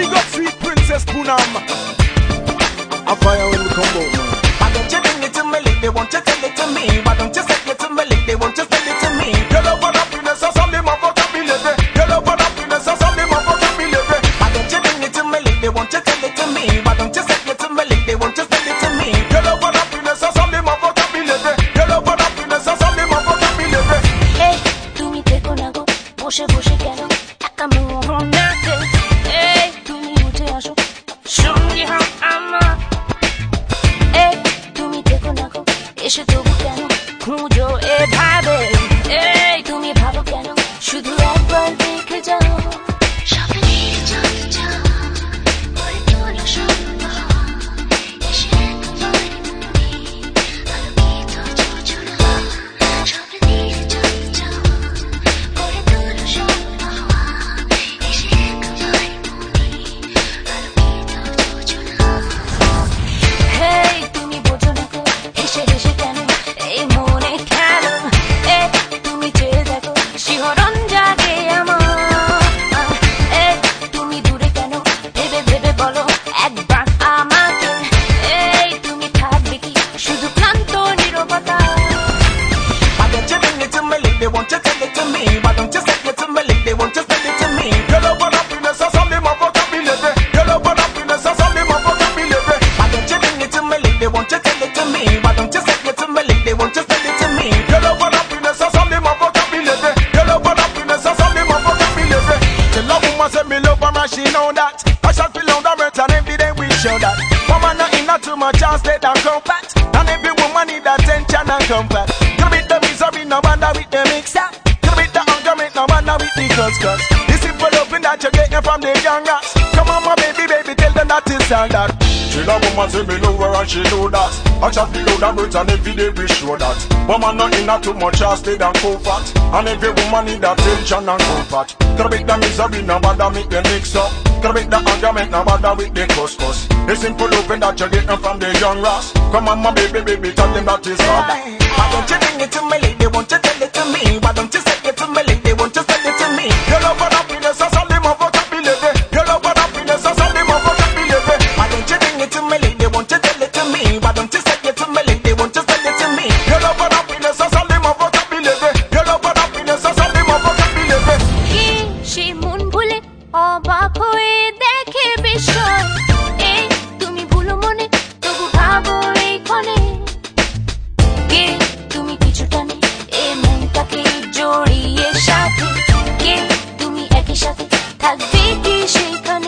Big up sweet Princess Poonam. A fire when we come out, man. Why don't you bring it to me, they won't you tell it to me? Why don't you say it to me, they won't you tell it to me? Your love and happiness are something my vocabulary. Your love and happiness are something my vocabulary. Why don't you bring it to me, they won't you tell it to me? Why don't you say it to me, they won't you tell it to me? Your love and happiness are something my vocabulary. Your love and happiness are something my vocabulary. Hey, তুমি দেখো না গো বসে বসে কেন একা মোহনাতে এই তুমি উঠে আসো সঙ্গে হাম আমার এই তুমি দেখো না গো এসে তবু কেন খুঁজো এভাবে এই তুমি ভাবো কেন শুধু একবার দেখে যাও স্বপ্নে চলে যাও ওই তোলো সম্ভব এসে তোমার মনে আলোকিত যোজনা স্বপ্নে চলে যাও ওই তোলো সম্ভব এসে তোমার মনে আলোকিত যোজনা হেই তুমি বোঝো না গো হেসে হেসে কেন এই মনে কেন এই তুমি চেয়ে দেখো শিহরণ জাগে আমার এই তুমি দূরে কেন ভেবে ভেবে বলো একবার আমাকে এই তুমি থাকবে কি শুধু ক্লান্ত নীরবতা Why don't you bring it to me, they won't you tell it to me? Why don't you say it to me, they won't you tell it to me? Your love and happiness are something my vocabulary. Your love and happiness are something my vocabulary. Why don't you bring it to me, they won't you tell it to me? Why don't you say it to me, they won't you tell it to me? Your love and happiness are something my vocabulary. Your love and happiness are something my vocabulary. The love woman say me love her and she know that. I shall feel on the earth and every day we show that. Woman not in not too much chance let her comfort. And every woman need attention and comfort. You beat the misery, no bother with the mixer. You beat the argument, no bother with the cuss. The simple loving that you getting from the young rats. Come on my baby, baby, tell them that it's all that. She love woman say me love her and she know that. I shall feel on the earth and every day we show that. Woman not in not too much chance let her comfort. And every woman need attention and comfort. Gotta make the misery, no bother with the mix up. Gotta make the argument, no bother with the cuss. The simple loving that you getting from the young rats. Come on my baby, baby, tell them that it's all that. Why don't you bring it to me, they won't you tell it to me? Why don't you say it to me, they won't you tell it to me? Your love and happiness are something my vocabulary. Your love and happiness are something my vocabulary. Why don't you bring it to me, they won't you tell it to me? Why don't you say it to me, they won't you tell it to me? Your love and happiness are something my vocabulary. Your love and happiness are something my vocabulary. কি সে মন ভুলে অবাক হয়ে দেখে বিষয় এই তুমি ভুলো মনে তবু ভাবো এই ক্ষণে কে তুমি কিছুটা নেই এই মনটাকে জড়িয়ে সাথে কে তুমি একই সাথে থাকবে কি সেইখানে